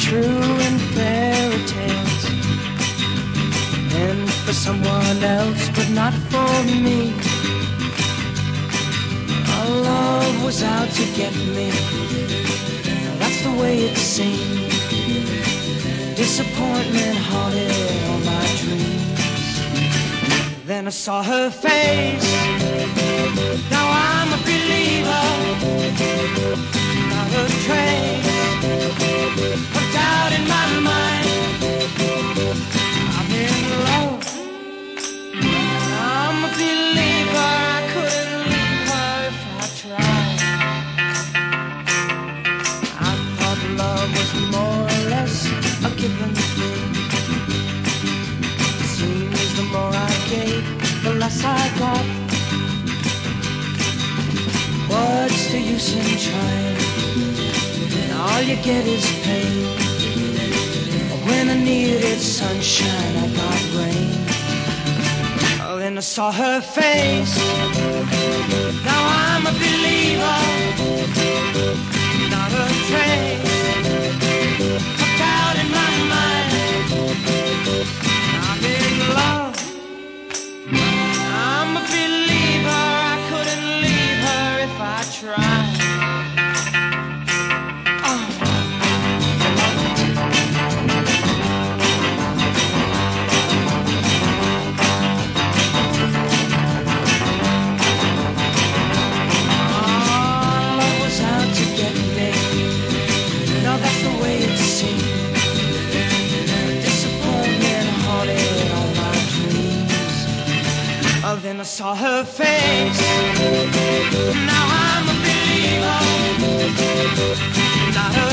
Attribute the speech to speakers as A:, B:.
A: true in fairy tales, and for someone else, but not for me. Our love was out to get me. That's the way it seemed. Disappointment haunted all my dreams. Then I saw her face. Now I'm a believer. Not a trace of doubt in my mind. I'm in love. I'm a believer. I couldn't leave her if I tried. I thought love was more or less a given thing. It seems the more I gave, the less I got. What's the use in trying? All you get is pain. When I needed sunshine, I got rain. Oh, then I saw her face. Now I'm a believer. Not a trace of doubt in my mind. I'm in love. I'm a believer. I couldn't leave her if I tried. Then I saw her face. Now I'm a believer. Not a